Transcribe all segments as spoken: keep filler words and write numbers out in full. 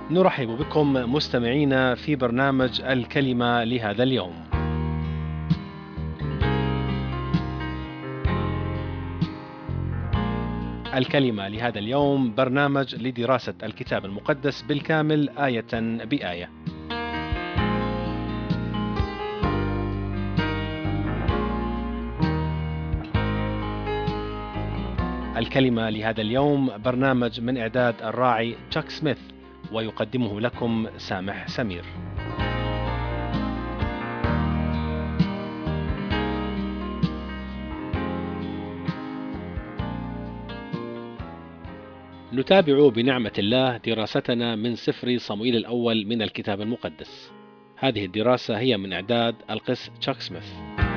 نرحب بكم مستمعينا في برنامج الكلمة لهذا اليوم. الكلمة لهذا اليوم برنامج لدراسة الكتاب المقدس بالكامل آية بآية. الكلمة لهذا اليوم برنامج من إعداد الراعي تشاك سميث، ويقدمه لكم سامح سمير. نتابع بنعمة الله دراستنا من سفر صموئيل الأول من الكتاب المقدس. هذه الدراسة هي من إعداد القس تشاك سميث.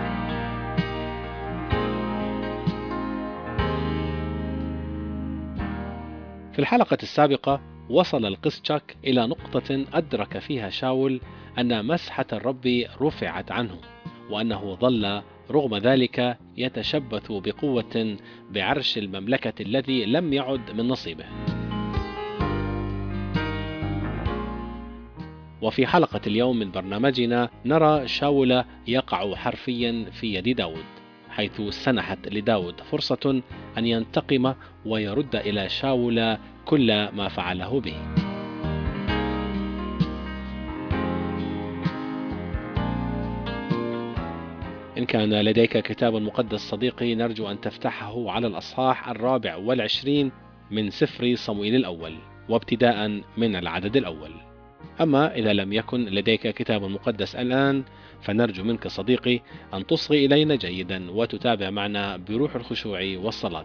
في الحلقة السابقة وصل القس تشاك إلى نقطة أدرك فيها شاول أن مسحة الرب رفعت عنه، وأنه ظل رغم ذلك يتشبث بقوة بعرش المملكة الذي لم يعد من نصيبه. وفي حلقة اليوم من برنامجنا نرى شاول يقع حرفيا في يد داود، حيث سنحت لداود فرصة أن ينتقم ويرد إلى شاول كل ما فعله به. إن كان لديك كتاب مقدس صديقي، نرجو أن تفتحه على الأصحاح الرابع والعشرين من سفر صموئيل الأول، وابتداء من العدد الأول. أما إذا لم يكن لديك كتاب مقدس الآن، فنرجو منك صديقي أن تصغي إلينا جيدا وتتابع معنا بروح الخشوع والصلاة.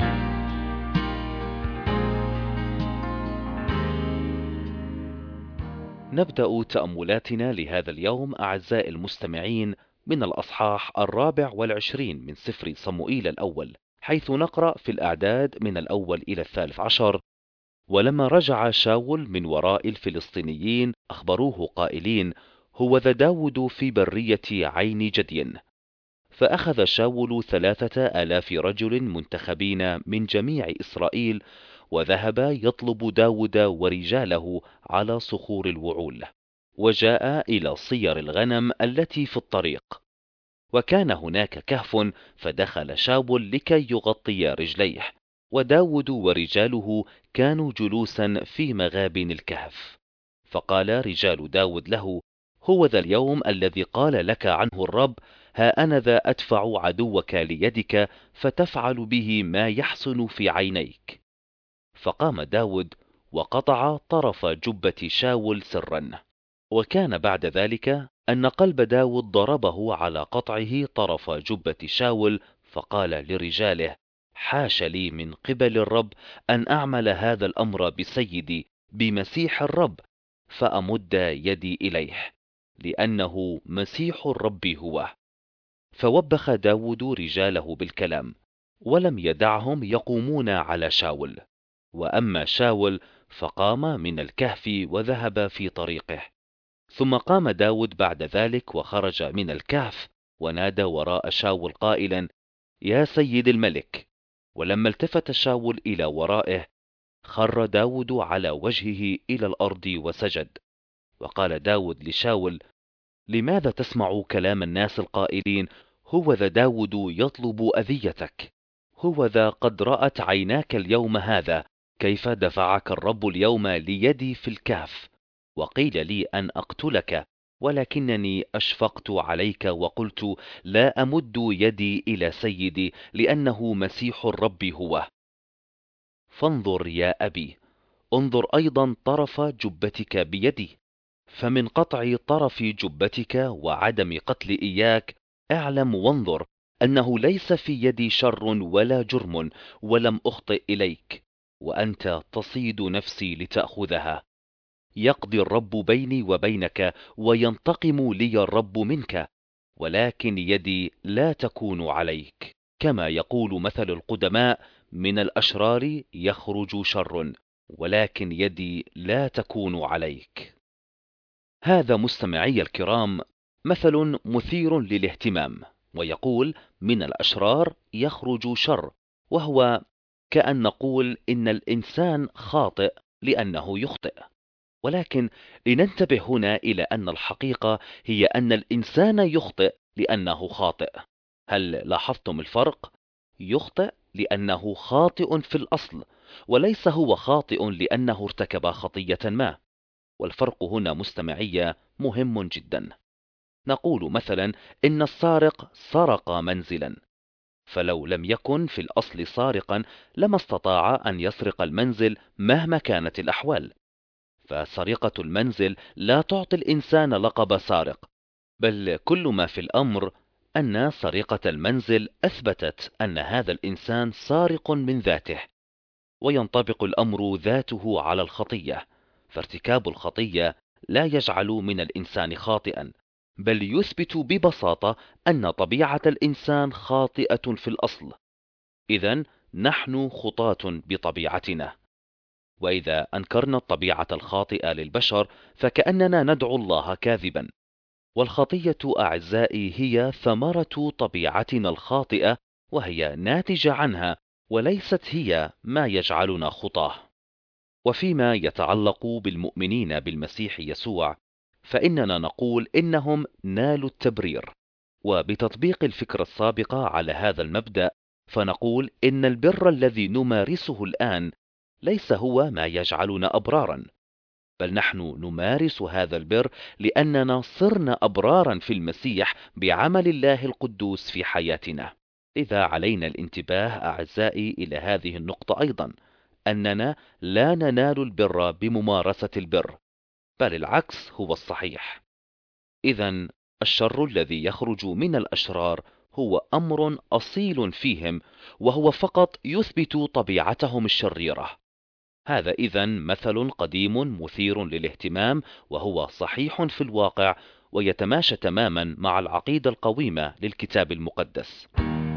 نبدأ تأملاتنا لهذا اليوم أعزائي المستمعين من الأصحاح الرابع والعشرين من سفر صموئيل الأول، حيث نقرأ في الأعداد من الأول إلى الثالث عشر: ولما رجع شاول من وراء الفلسطينيين أخبروه قائلين: هوذا داود في برية عين جدي. فأخذ شاول ثلاثة آلاف رجل منتخبين من جميع إسرائيل، وذهب يطلب داود ورجاله على صخور الوعول، وجاء إلى صير الغنم التي في الطريق. وكان هناك كهف، فدخل شاول لكي يغطي رجليه، وداود ورجاله كانوا جلوسا في مغابن الكهف. فقال رجال داود له: هوذا اليوم الذي قال لك عنه الرب: ها أنا ذا أدفع عدوك ليدك، فتفعل به ما يحسن في عينيك. فقام داود وقطع طرف جبة شاول سرا. وكان بعد ذلك أن قلب داود ضربه على قطعه طرف جبة شاول، فقال لرجاله: حاش لي من قبل الرب أن أعمل هذا الأمر بسيدي بمسيح الرب، فأمد يدي إليه، لأنه مسيح الرب هو. فوبخ داود رجاله بالكلام، ولم يدعهم يقومون على شاول. وأما شاول فقام من الكهف وذهب في طريقه. ثم قام داود بعد ذلك وخرج من الكهف، ونادى وراء شاول قائلا: يا سيد الملك. ولما التفت شاول إلى ورائه، خر داود على وجهه إلى الأرض وسجد. وقال داود لشاول: لماذا تسمع كلام الناس القائلين: هوذا داود يطلب أذيتك؟ هوذا قد رأت عيناك اليوم هذا كيف دفعك الرب اليوم ليدي في الكهف، وقيل لي أن أقتلك، ولكنني أشفقت عليك وقلت: لا أمد يدي إلى سيدي، لأنه مسيح الرب هو. فانظر يا أبي، انظر أيضا طرف جبتك بيدي، فمن قطع طرف جبتك وعدم قتل إياك اعلم وانظر أنه ليس في يدي شر ولا جرم، ولم أخطئ إليك، وأنت تصيد نفسي لتأخذها. يقضي الرب بيني وبينك، وينتقم لي الرب منك، ولكن يدي لا تكون عليك. كما يقول مثل القدماء: من الأشرار يخرج شر، ولكن يدي لا تكون عليك. هذا مستمعي الكرام مثل مثير للاهتمام، ويقول: من الأشرار يخرج شر، وهو كأن نقول إن الإنسان خاطئ لأنه يخطئ. ولكن لننتبه هنا إلى أن الحقيقة هي أن الإنسان يخطئ لأنه خاطئ. هل لاحظتم الفرق؟ يخطئ لأنه خاطئ في الأصل، وليس هو خاطئ لأنه ارتكب خطية ما. والفرق هنا مستمعية مهم جدا. نقول مثلا إن السارق سرق منزلا، فلو لم يكن في الأصل سارقا لما استطاع أن يسرق المنزل مهما كانت الأحوال. فسرقة المنزل لا تعطي الإنسان لقب سارق، بل كل ما في الأمر أن سرقة المنزل أثبتت أن هذا الإنسان سارق من ذاته، وينطبق الأمر ذاته على الخطية. فارتكاب الخطية لا يجعل من الإنسان خاطئا، بل يثبت ببساطة أن طبيعة الإنسان خاطئة في الأصل. إذن نحن خطاة بطبيعتنا، وإذا أنكرنا الطبيعة الخاطئة للبشر فكأننا ندعو الله كاذبا. والخطية أعزائي هي ثمرة طبيعتنا الخاطئة، وهي ناتجة عنها، وليست هي ما يجعلنا خطاه. وفيما يتعلق بالمؤمنين بالمسيح يسوع فإننا نقول إنهم نالوا التبرير. وبتطبيق الفكرة السابقة على هذا المبدأ فنقول إن البر الذي نمارسه الآن ليس هو ما يجعلنا أبرارا، بل نحن نمارس هذا البر لأننا صرنا أبرارا في المسيح بعمل الله القدوس في حياتنا. إذا علينا الانتباه أعزائي إلى هذه النقطة أيضا، أننا لا ننال البر بممارسة البر، بل العكس هو الصحيح. إذن الشر الذي يخرج من الأشرار هو أمر أصيل فيهم، وهو فقط يثبت طبيعتهم الشريرة. هذا إذن مثل قديم مثير للاهتمام، وهو صحيح في الواقع، ويتماشى تماما مع العقيدة القويمة للكتاب المقدس.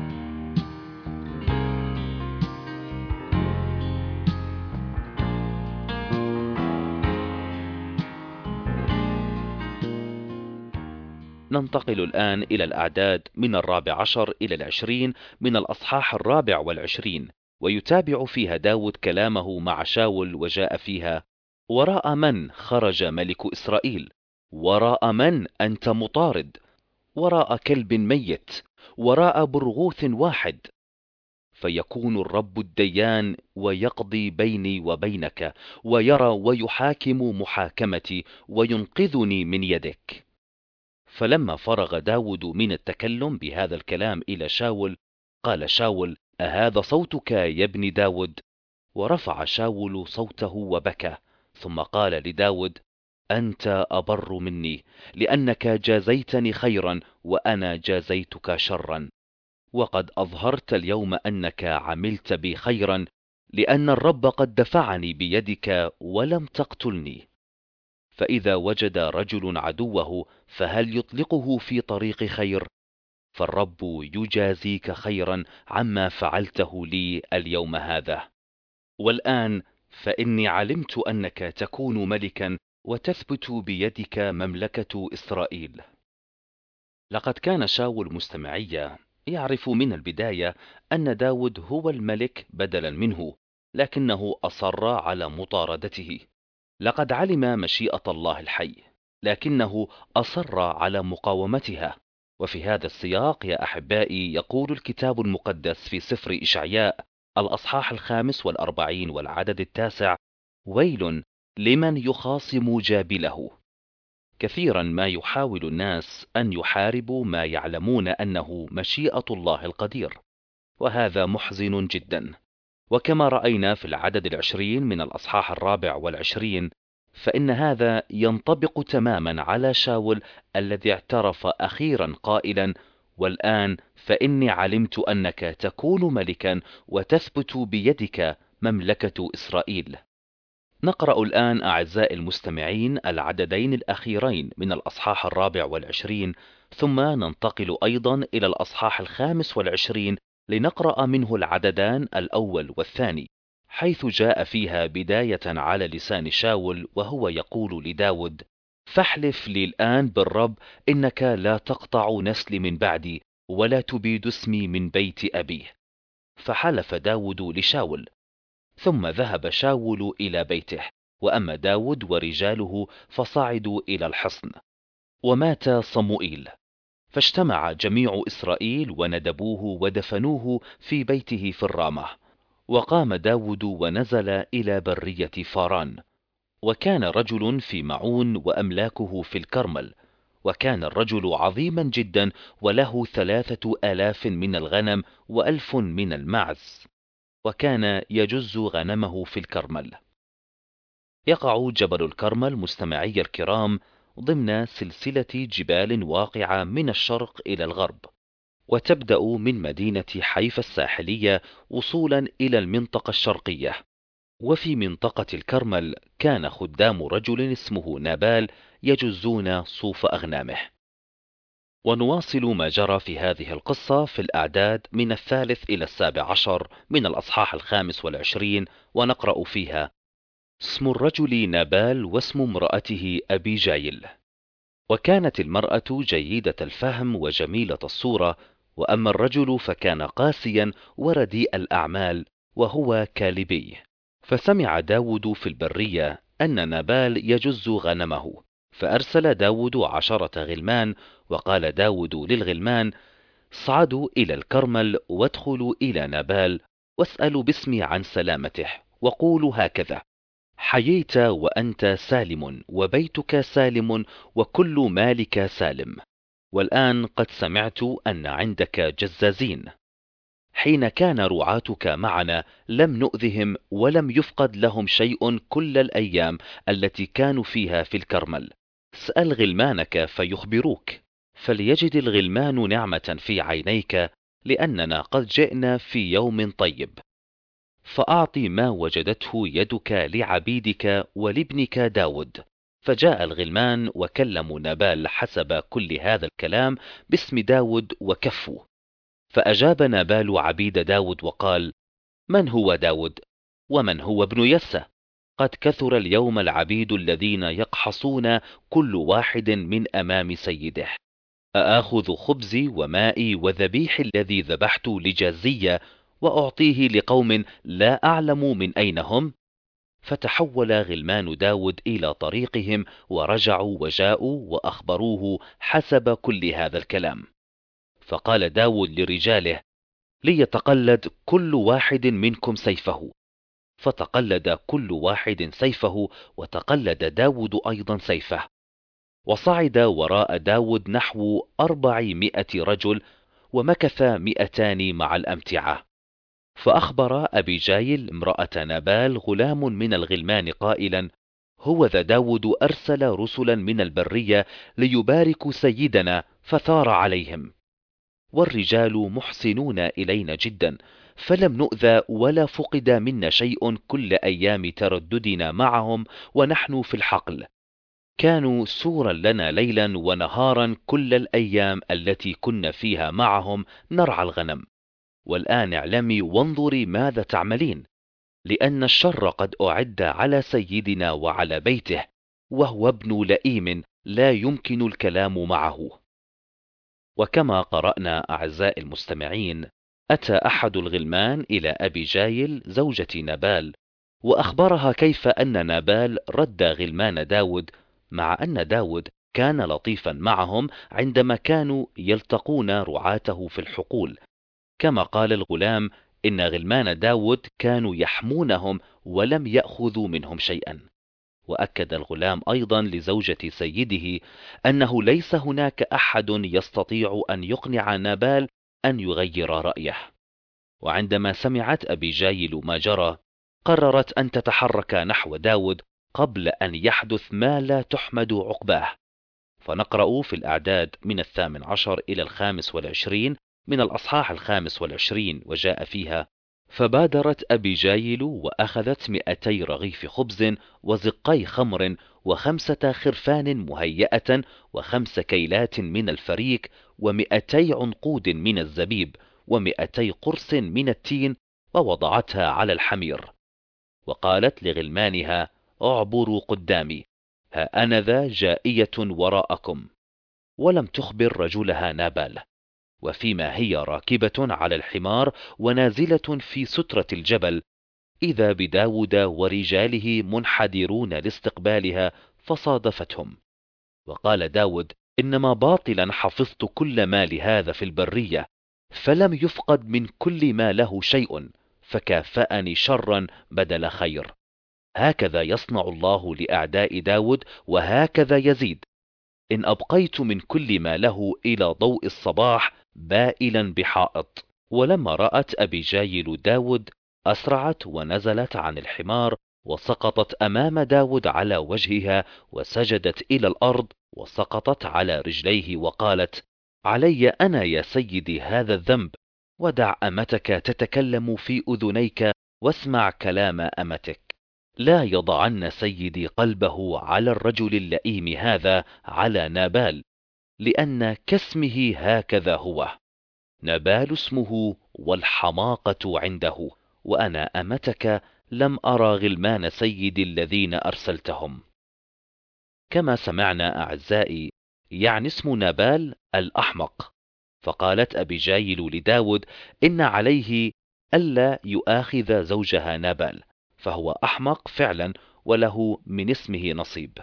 ننتقل الآن إلى الأعداد من الرابع عشر إلى العشرين من الأصحاح الرابع والعشرين، ويتابع فيها داود كلامه مع شاول، وجاء فيها: وراء من خرج ملك إسرائيل؟ وراء من أنت مطارد؟ وراء كلب ميت، وراء برغوث واحد. فيكون الرب الديان ويقضي بيني وبينك، ويرى ويحاكم محاكمتي، وينقذني من يدك. فلما فرغ داود من التكلم بهذا الكلام إلى شاول، قال شاول: أهذا صوتك يا ابن داود؟ ورفع شاول صوته وبكى، ثم قال لداود: أنت أبر مني، لأنك جازيتني خيرا وأنا جازيتك شرا. وقد أظهرت اليوم أنك عملت بي خيرا، لأن الرب قد دفعني بيدك ولم تقتلني. فإذا وجد رجل عدوه فهل يطلقه في طريق خير؟ فالرب يجازيك خيرا عما فعلته لي اليوم هذا. والآن فإني علمت أنك تكون ملكا، وتثبت بيدك مملكة إسرائيل. لقد كان شاول مستمعية يعرف من البداية أن داود هو الملك بدلا منه، لكنه أصر على مطاردته. لقد علم مشيئة الله الحي، لكنه أصر على مقاومتها. وفي هذا السياق يا أحبائي يقول الكتاب المقدس في سفر إشعياء الأصحاح الخامس والأربعين والعدد التاسع: ويل لمن يخاصم جابله. كثيرا ما يحاول الناس أن يحاربوا ما يعلمون أنه مشيئة الله القدير، وهذا محزن جدا. وكما رأينا في العدد العشرين من الأصحاح الرابع والعشرين، فإن هذا ينطبق تماما على شاول الذي اعترف أخيرا قائلا: والآن فإني علمت أنك تكون ملكا، وتثبت بيدك مملكة إسرائيل. نقرأ الآن أعزائي المستمعين العددين الأخيرين من الأصحاح الرابع والعشرين، ثم ننتقل أيضا إلى الأصحاح الخامس والعشرين لنقرأ منه العددان الأول والثاني، حيث جاء فيها بداية على لسان شاول وهو يقول لداود: فاحلف لي الآن بالرب إنك لا تقطع نسلي من بعدي، ولا تبيد اسمي من بيت أبيه. فحلف داود لشاول. ثم ذهب شاول إلى بيته، وأما داود ورجاله فصعدوا إلى الحصن. ومات صموئيل، فاجتمع جميع إسرائيل وندبوه ودفنوه في بيته في الرامة. وقام داود ونزل إلى برية فاران. وكان رجل في معون وأملاكه في الكرمل، وكان الرجل عظيما جدا، وله ثلاثة آلاف من الغنم وألف من المعز، وكان يجز غنمه في الكرمل. يقع جبل الكرمل مستمعي الكرام ضمن سلسلة جبال واقعة من الشرق إلى الغرب، وتبدأ من مدينة حيفا الساحلية وصولا إلى المنطقة الشرقية. وفي منطقة الكرمل كان خدام رجل اسمه نابال يجزون صوف أغنامه. ونواصل ما جرى في هذه القصة في الأعداد من الثالث إلى السابع عشر من الأصحاح الخامس والعشرين، ونقرأ فيها: اسم الرجل نابال واسم امرأته أبيجايل. وكانت المرأة جيدة الفهم وجميلة الصورة، وأما الرجل فكان قاسيا ورديء الأعمال، وهو كالبي. فسمع داود في البرية أن نابال يجز غنمه، فأرسل داود عشرة غلمان. وقال داود للغلمان: صعدوا إلى الكرمل وادخلوا إلى نابال واسألوا باسمي عن سلامته، وقولوا هكذا: حييت وأنت سالم، وبيتك سالم، وكل مالك سالم. والآن قد سمعت أن عندك جزازين. حين كان رعاتك معنا لم نؤذهم، ولم يفقد لهم شيء كل الأيام التي كانوا فيها في الكرمل. اسأل غلمانك فيخبروك، فليجد الغلمان نعمة في عينيك، لأننا قد جئنا في يوم طيب. فأعطي ما وجدته يدك لعبيدك ولابنك داود. فجاء الغلمان وكلموا نابال حسب كل هذا الكلام باسم داود وكفوا. فأجاب نابال عبيد داود وقال: من هو داود؟ ومن هو ابن يسى؟ قد كثر اليوم العبيد الذين يقحصون كل واحد من أمام سيده. أآخذ خبزي ومائي وذبيح الذي ذبحت لجازية وأعطيه لقوم لا أعلم من أين هم؟ فتحول غلمان داود إلى طريقهم، ورجعوا وجاءوا وأخبروه حسب كل هذا الكلام. فقال داود لرجاله: ليتقلد كل واحد منكم سيفه. فتقلد كل واحد سيفه، وتقلد داود أيضا سيفه. وصعد وراء داود نحو أربعمائة رجل، ومكث مئتان مع الأمتعة. فأخبر أبيجايل امرأة نابال غلام من الغلمان قائلا: هوذا داود أرسل رسلا من البرية ليباركوا سيدنا، فثار عليهم. والرجال محسنون إلينا جدا، فلم نؤذى ولا فقد منا شيء كل أيام ترددنا معهم ونحن في الحقل. كانوا سورا لنا ليلا ونهارا كل الأيام التي كنا فيها معهم نرعى الغنم. والآن اعلمي وانظري ماذا تعملين، لأن الشر قد أعد على سيدنا وعلى بيته، وهو ابن لئيم لا يمكن الكلام معه. وكما قرأنا أعزائي المستمعين، أتى أحد الغلمان إلى أبيجايل زوجة نابال، وأخبرها كيف أن نابال رد غلمان داود، مع أن داود كان لطيفا معهم عندما كانوا يلتقون رعاته في الحقول. كما قال الغلام إن غلمان داود كانوا يحمونهم ولم يأخذوا منهم شيئا. وأكد الغلام أيضا لزوجة سيده أنه ليس هناك أحد يستطيع أن يقنع نابال أن يغير رأيه. وعندما سمعت أبيجايل ما جرى، قررت أن تتحرك نحو داود قبل أن يحدث ما لا تحمد عقباه. فنقرأ في الأعداد من الثامن عشر إلى الخامس والعشرين من الأصحاح الخامس والعشرين، وجاء فيها: فبادرت أبيجايل وأخذت مئتي رغيف خبز وزقي خمر وخمسة خرفان مهيئة وخمس كيلات من الفريك ومئتي عنقود من الزبيب ومئتي قرص من التين، ووضعتها على الحمير. وقالت لغلمانها: اعبروا قدامي، ها أنا ذا جائية وراءكم. ولم تخبر رجلها نابال. وفيما هي راكبة على الحمار ونازلة في سترة الجبل، إذا بداود ورجاله منحدرون لاستقبالها فصادفتهم. وقال داود: إنما باطلا حفظت كل ما لهذا في البرية، فلم يفقد من كل ما له شيء، فكافأني شرا بدل خير. هكذا يصنع الله لأعداء داود، وهكذا يزيد. إن أبقيت من كل ما له إلى ضوء الصباح بائلا بحائط. ولما رأت أبيجايل داود أسرعت ونزلت عن الحمار، وسقطت أمام داود على وجهها، وسجدت إلى الأرض، وسقطت على رجليه، وقالت: علي أنا يا سيدي هذا الذنب، ودع أمتك تتكلم في أذنيك، واسمع كلام أمتك. لا يضعن سيدي قلبه على الرجل اللئيم هذا، على نابال، لأن كاسمه هكذا هو. نابال اسمه، والحماقة عنده، وأنا أمتك لم أرى غلمان سيدي الذين أرسلتهم. كما سمعنا أعزائي، يعني اسم نابال الأحمق. فقالت أبيجايل لداود: إن عليه ألا يؤاخذ زوجها نابال، فهو أحمق فعلا، وله من اسمه نصيب.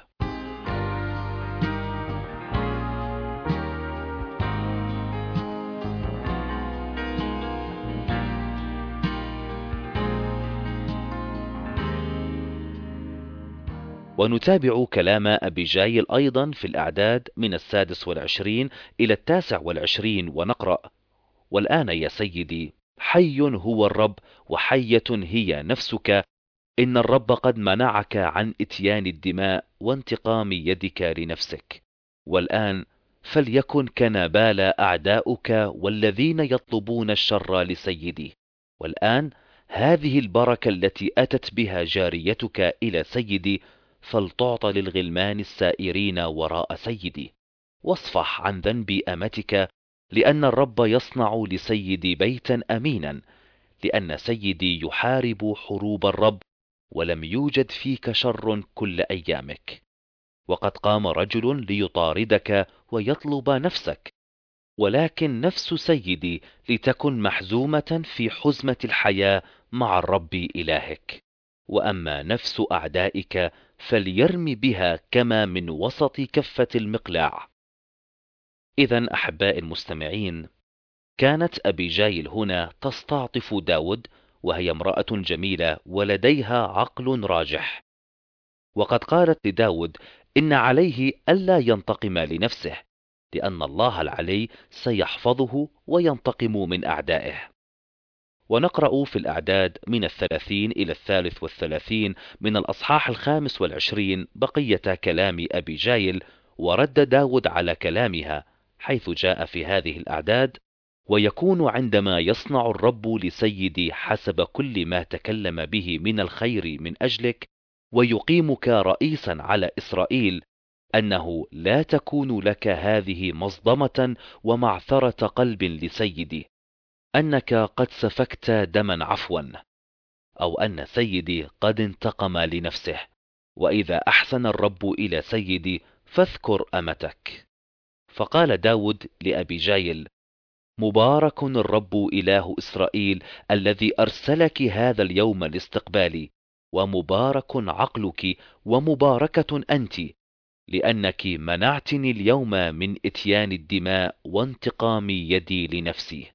ونتابع كلام أبيجايل أيضا في الأعداد من السادس والعشرين إلى التاسع والعشرين، ونقرأ: والآن يا سيدي، حي هو الرب، وحية هي نفسك، إن الرب قد منعك عن إتيان الدماء وانتقام يدك لنفسك. والآن فليكن كنابال أعداؤك والذين يطلبون الشر لسيدي. والآن هذه البركة التي أتت بها جاريتك إلى سيدي فلتعطى للغلمان السائرين وراء سيدي. واصفح عن ذنب أمتك، لأن الرب يصنع لسيدي بيتا أمينا، لأن سيدي يحارب حروب الرب، ولم يوجد فيك شر كل أيامك. وقد قام رجل ليطاردك ويطلب نفسك، ولكن نفس سيدي لتكن محزومة في حزمة الحياة مع الرب إلهك. وأما نفس أعدائك فليرم بها كما من وسط كفة المقلاع. إذن أحباء المستمعين، كانت أبيجايل هنا تستعطف داود، وهي امرأة جميلة ولديها عقل راجح. وقد قالت لداود إن عليه ألا ينتقم لنفسه، لأن الله العلي سيحفظه وينتقم من أعدائه. ونقرأ في الأعداد من الثلاثين إلى الثالث والثلاثين من الأصحاح الخامس والعشرين بقية كلام أبيجايل، ورد داود على كلامها، حيث جاء في هذه الأعداد: ويكون عندما يصنع الرب لسيدي حسب كل ما تكلم به من الخير من أجلك، ويقيمك رئيسا على إسرائيل، أنه لا تكون لك هذه مصدمة ومعثرة قلب لسيدي، أنك قد سفكت دما عفوا، أو أن سيدي قد انتقم لنفسه. وإذا أحسن الرب إلى سيدي فاذكر أمتك. فقال داود لأبيجايل: مبارك الرب إله إسرائيل الذي أرسلك هذا اليوم لاستقبالي، ومبارك عقلك، ومباركة أنت، لأنك منعتني اليوم من إتيان الدماء وانتقام يدي لنفسي.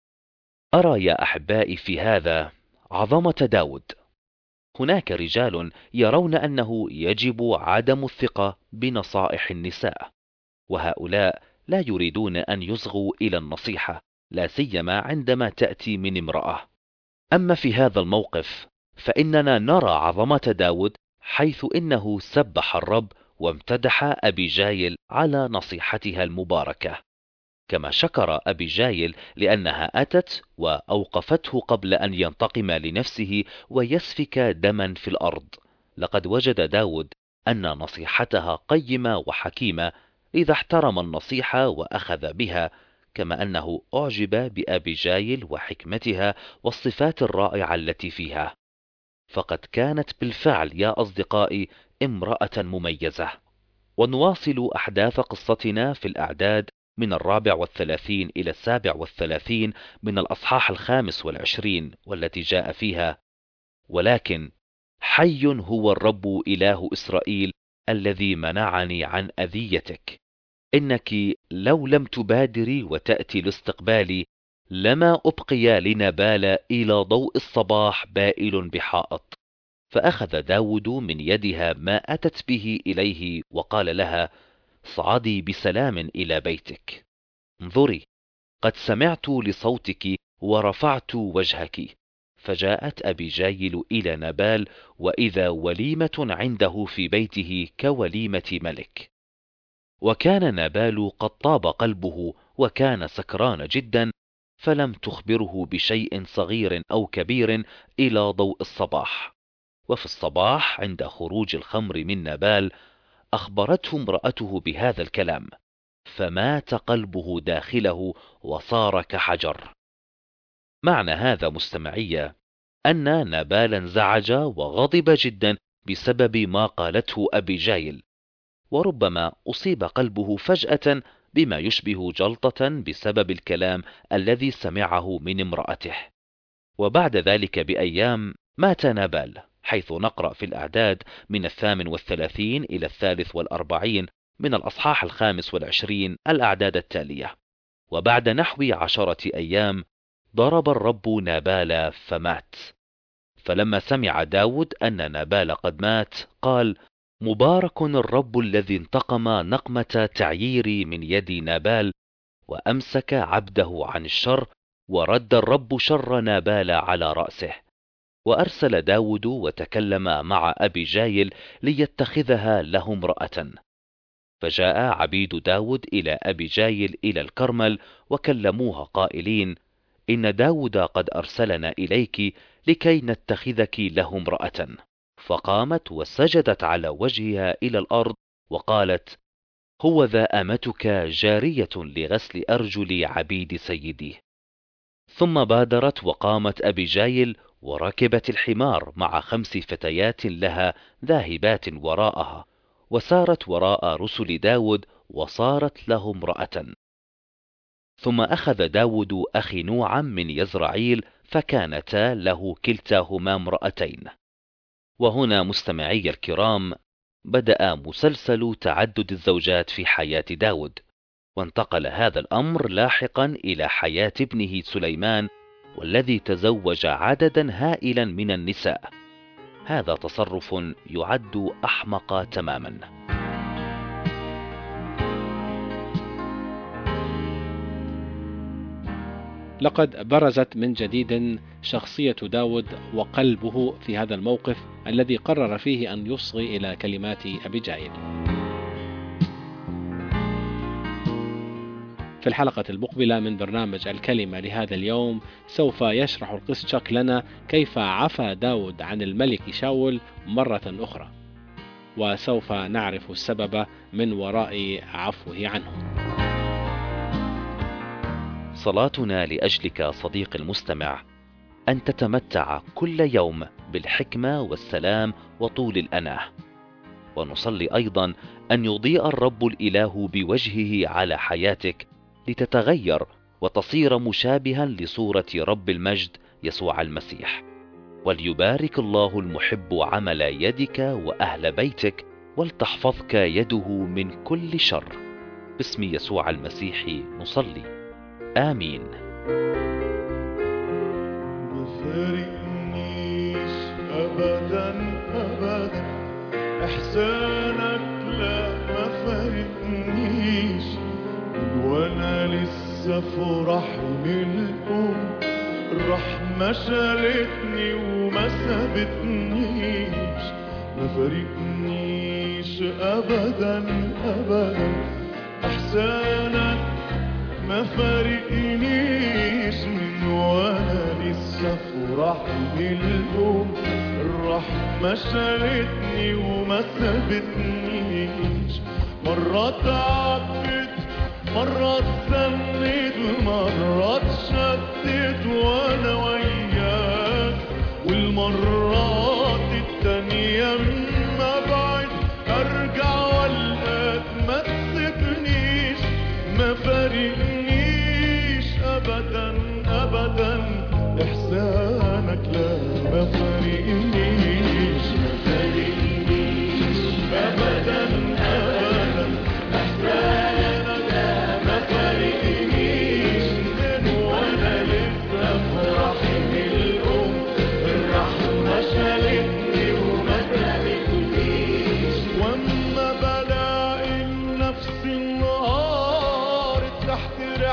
أرى يا أحبائي في هذا عظمة داود. هناك رجال يرون أنه يجب عدم الثقة بنصائح النساء، وهؤلاء لا يريدون أن يصغوا إلى النصيحة، لا سيما عندما تأتي من امرأة. أما في هذا الموقف فإننا نرى عظمة داود، حيث إنه سبح الرب وامتدح أبيجايل على نصيحتها المباركة، كما شكر أبيجايل لأنها أتت وأوقفته قبل أن ينتقم لنفسه ويسفك دما في الأرض. لقد وجد داود أن نصيحتها قيمة وحكيمة إذا احترم النصيحة وأخذ بها، كما أنه أعجب بأبيجايل وحكمتها والصفات الرائعة التي فيها. فقد كانت بالفعل يا أصدقائي امرأة مميزة. ونواصل أحداث قصتنا في الأعداد من الرابع والثلاثين إلى السابع والثلاثين من الأصحاح الخامس والعشرين، والتي جاء فيها: ولكن حي هو الرب إله إسرائيل الذي منعني عن أذيتك. إنك لو لم تبادري وتأتي لاستقبالي لما أبقي لنبال إلى ضوء الصباح بائل بحائط. فأخذ داود من يدها ما أتت به إليه وقال لها: اصعدي بسلام إلى بيتك. انظري، قد سمعت لصوتك ورفعت وجهك. فجاءت أبيجايل إلى نبال، وإذا وليمة عنده في بيته كوليمة ملك. وكان نبال قد طاب قلبه وكان سكران جدا، فلم تخبره بشيء صغير أو كبير إلى ضوء الصباح. وفي الصباح عند خروج الخمر من نبال أخبرته امرأته بهذا الكلام، فمات قلبه داخله وصار كحجر. معنى هذا مستمعية أن نبال انزعج وغضب جدا بسبب ما قالته أبيجايل، وربما أصيب قلبه فجأة بما يشبه جلطة بسبب الكلام الذي سمعه من امرأته. وبعد ذلك بأيام مات نبال، حيث نقرأ في الأعداد من الثامن والثلاثين إلى الثالث والأربعين من الأصحاح الخامس والعشرين الأعداد التالية: وبعد نحو عشرة أيام ضرب الرب نابال فمات. فلما سمع داود أن نابال قد مات قال: مبارك الرب الذي انتقم نقمة تعييري من يد نابال، وأمسك عبده عن الشر، ورد الرب شر نابال على رأسه. وأرسل داود وتكلم مع أبيجايل ليتخذها له امرأة. فجاء عبيد داود إلى أبيجايل إلى الكرمل وكلموها قائلين: إن داود قد أرسلنا إليك لكي نتخذك له امرأة. فقامت وسجدت على وجهها إلى الأرض وقالت: هو ذا أمتك جارية لغسل أرجل عبيد سيدي. ثم بادرت وقامت أبيجايل وركبت الحمار مع خمس فتيات لها ذاهبات وراءها، وسارت وراء رسل داود وصارت له امرأة. ثم أخذ داود أخي نوعا من يزرعيل، فكانتا له كلتاهما امرأتين. وهنا مستمعي الكرام بدأ مسلسل تعدد الزوجات في حياة داود، وانتقل هذا الأمر لاحقا إلى حياة ابنه سليمان، والذي تزوج عددا هائلا من النساء. هذا تصرف يعد أحمق تماما. لقد برزت من جديد شخصية داود وقلبه في هذا الموقف الذي قرر فيه أن يصغي إلى كلمات أبيجايل. في الحلقة المقبلة من برنامج الكلمة لهذا اليوم سوف يشرح القس تشاك لنا كيف عفى داود عن الملك شاول مرة أخرى، وسوف نعرف السبب من وراء عفوه عنه. صلاتنا لأجلك صديق المستمع أن تتمتع كل يوم بالحكمة والسلام وطول الأناة، ونصلي أيضا أن يضيء الرب الإله بوجهه على حياتك لتتغير وتصير مشابها لصورة رب المجد يسوع المسيح. وليبارك الله المحب عمل يدك وأهل بيتك، ولتحفظك يده من كل شر. باسم يسوع المسيح نصلي، آمين. ما فارقنيش أبدا أبدا إحسانك، لا ما فارقنيش من وأنا لسه في رحم الأم. الرحمة شالتني وما سابتنيش. ما فارقنيش أبدا أبدا إحسانك، ما فارقنيش من وانا لسه في رحم الأم. الرحمة شالتني وما سابتنيش. مرة تعبت، مرة اتسند، مرة اتشدت وانا وياك، والمرات التانية اما بعد ارجع والقاك ما تسيبنيش. ما فارقنيش أبدا أبدا إحسانك، لا ما فارقنيش.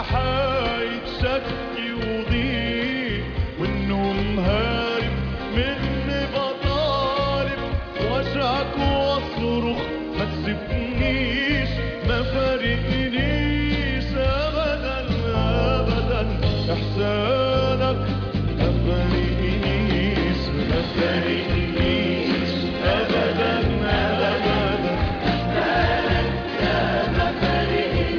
حايد شكي وضيق والنوم هارب مني بطالب واشعك واصرخ ما تسيبنيش ما فارقنيش ابدا ابدا احسانك ما فارقنيش ما فارقنيش ابدا ابدا احسانك ما فارقنيش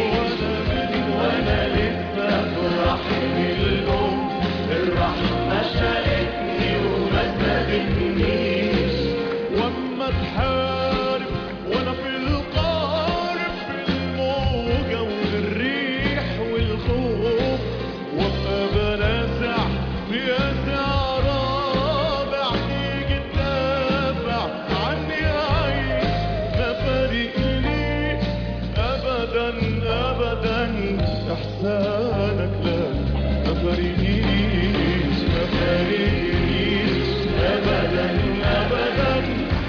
من وانا لسه في رحم الام الرحمه شالتني وما سابتنيش واما تحارب وانا في القارب في الموجه والريح والخوف وابقى بنازع بيازع رابع تيجي تدافع عني اعيش ما فارقنيش ابدا ابدا احسانك لا ما فارقنيش ما فارقنيش ابدا ابدا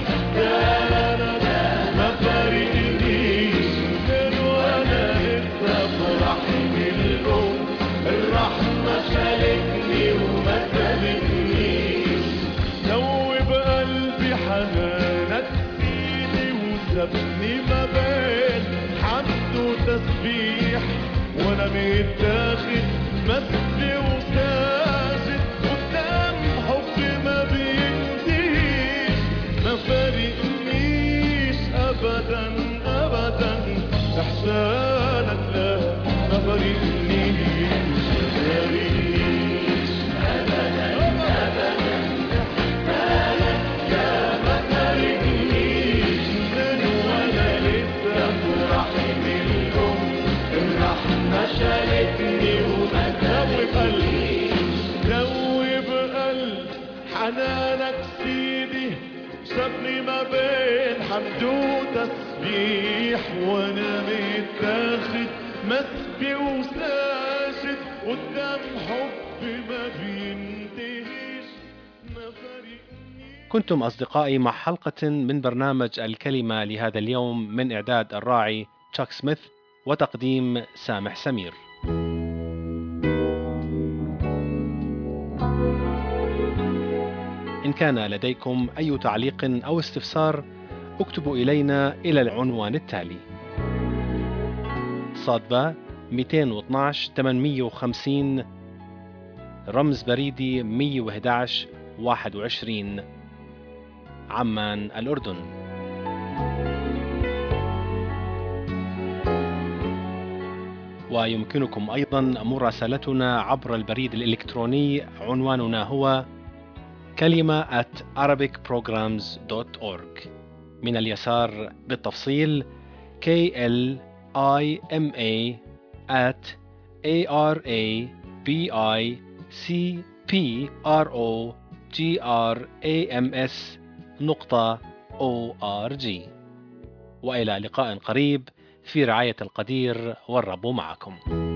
احسانك ما فارقنيش من وانا لسه في رحم الام الرحمه شالتني وما سابتنيش دوب قلبي حنانك سيدي وسابني ما بين حمد وتسبيح وانا متاخد مسبي وساجد قدام حب ما بينتهيش ما فارقنيش ابدا ابدا احسانك لا ما فارقنيش ما فارقنيش ابدا ابدا احسانك لا ما فارقنيش من وانا لسه في رحم الام الرحمه شالتني وما سابتنيش دوب قلب حنانك سيدي سابني ما بين حمد وتسبيح وانا متاخد مسبي وساجد قدام حب ما بينتهيش ما فارقنيش. كنتم أصدقائي مع حلقة من برنامج الكلمة لهذا اليوم من إعداد الراعي تشاك سميث وتقديم سامح سمير. إن كان لديكم أي تعليق أو استفسار اكتبوا إلينا إلى العنوان التالي: صادبة مئتين واثناشر ثمانمئة وخمسين رمز بريدي مئة وأحد عشر واحد وعشرين عمان الأردن. ويمكنكم أيضا مراسلتنا عبر البريد الإلكتروني، عنواننا هو كلمة at arabic programs dot org. من اليسار بالتفصيل K L I M A at A R A B I C P R O G R A M S نقطة O R G. وإلى لقاء قريب في رعاية القدير والرب معكم.